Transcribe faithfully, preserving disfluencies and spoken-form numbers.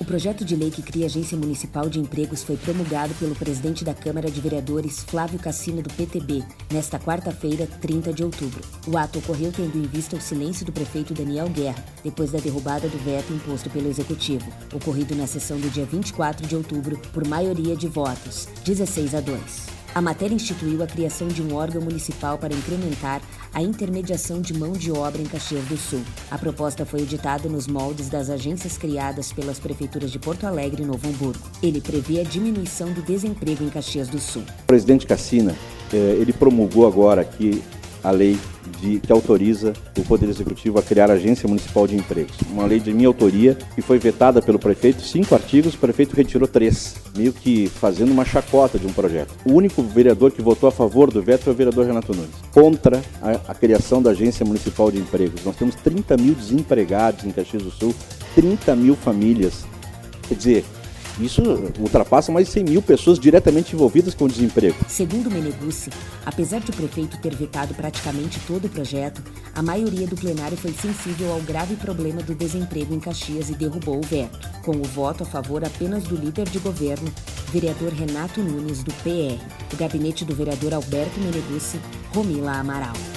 projeto de lei que cria a Agência Municipal de Empregos foi promulgado pelo presidente da Câmara de Vereadores, Flávio Cassino, do P T B, nesta quarta-feira, trinta de outubro. O ato ocorreu tendo em vista o silêncio do prefeito Daniel Guerra, depois da derrubada do veto imposto pelo Executivo, ocorrido na sessão do dia vinte e quatro de outubro, por maioria de votos, dezesseis a dois. A matéria instituiu a criação de um órgão municipal para incrementar a intermediação de mão de obra em Caxias do Sul. A proposta foi editada nos moldes das agências criadas pelas prefeituras de Porto Alegre e Novo Hamburgo. Ele prevê a diminuição do desemprego em Caxias do Sul. O presidente Cassina, ele promulgou agora aqui a lei de, que autoriza o Poder Executivo a criar a Agência Municipal de Empregos. Uma lei de minha autoria que foi vetada pelo prefeito, cinco artigos, o prefeito retirou três, meio que fazendo uma chacota de um projeto. O único vereador que votou a favor do veto foi o vereador Renato Nunes, contra a, a criação da Agência Municipal de Empregos. Nós temos trinta mil desempregados em Caxias do Sul, trinta mil famílias, quer dizer, isso ultrapassa mais de cem mil pessoas diretamente envolvidas com o desemprego. Segundo Meneguzzi, apesar de o prefeito ter vetado praticamente todo o projeto, a maioria do plenário foi sensível ao grave problema do desemprego em Caxias e derrubou o veto, com o voto a favor apenas do líder de governo, vereador Renato Nunes, do P R. O gabinete do vereador Alberto Meneguzzi, Romila Amaral.